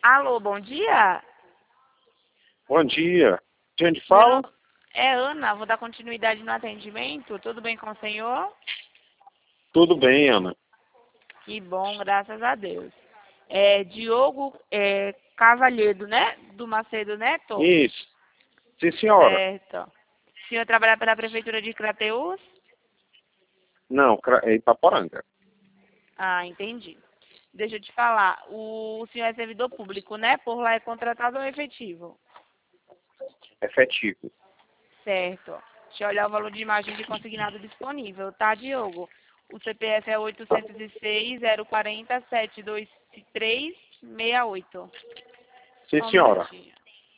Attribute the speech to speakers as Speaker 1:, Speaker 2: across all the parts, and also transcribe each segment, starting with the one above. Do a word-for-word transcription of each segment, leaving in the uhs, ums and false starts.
Speaker 1: Alô, bom dia?
Speaker 2: Bom dia. De onde
Speaker 1: Meu
Speaker 2: fala?
Speaker 1: nome é Ana, vou dar continuidade no atendimento. Tudo bem com o senhor?
Speaker 2: Tudo bem, Ana.
Speaker 1: Que bom, graças a Deus. É Diogo é, Cavalheiro, né? Do Macedo Neto?
Speaker 2: Isso. Sim, senhora.
Speaker 1: Certo. O senhor trabalha pela Prefeitura de Crateús?
Speaker 2: Não, Cra- é Ipaporanga.
Speaker 1: Ah, entendi. Deixa eu te falar, o senhor é servidor público, né? Por lá é contratado ou efetivo?
Speaker 2: Efetivo.
Speaker 1: Certo. Deixa eu olhar o valor de imagem de consignado disponível, tá, Diogo? O C P F é oito zero seis, zero quatro zero, sete dois três seis oito.
Speaker 2: Sim,
Speaker 1: Só um
Speaker 2: senhora.
Speaker 1: minutinho.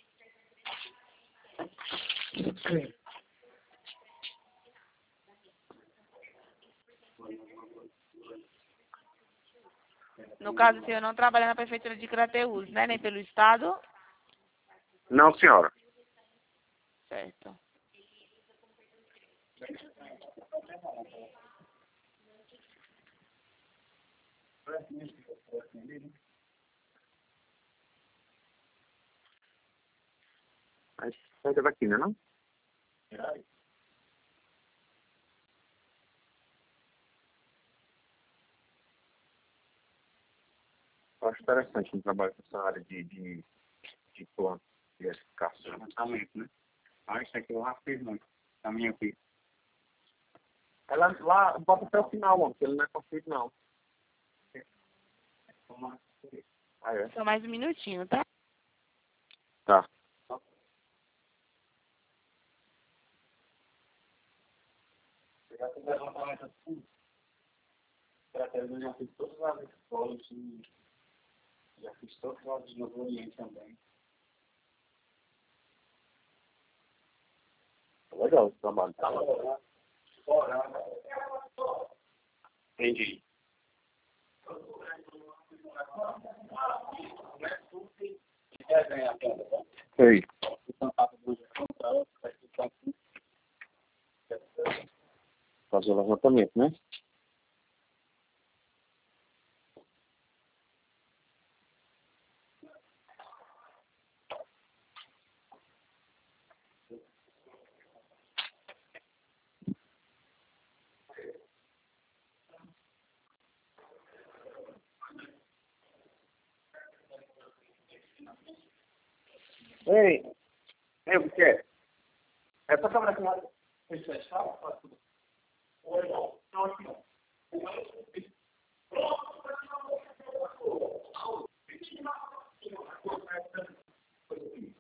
Speaker 1: No caso, o senhor não trabalha na Prefeitura de Crateús, né? Nem pelo Estado?
Speaker 2: Não, senhora.
Speaker 1: Certo.
Speaker 2: Mas sai daqui, né, não? Eu acho interessante um trabalho com essa área de, de, de plano, de edificação.
Speaker 3: Levantamento, né? Ah, isso aqui eu já fiz muito. Na minha vida.
Speaker 2: Ela lá, bota até o final, mano, porque ele não é construído, não. Ah, é?
Speaker 1: Só mais um minutinho, tá?
Speaker 2: Tá.
Speaker 3: Eu já fiz levantamento assim. Eu já fiz todas as escolas e já fiz todas as de Novo Oriente também.
Speaker 2: Legal esse trabalho. Tá?
Speaker 3: Entendi.
Speaker 2: Sei. Fazer o levantamento, né? Ei, ei, o que é? Essa câmera aqui não.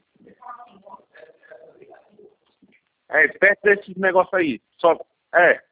Speaker 2: É, perto desses negócios aí. Só. É.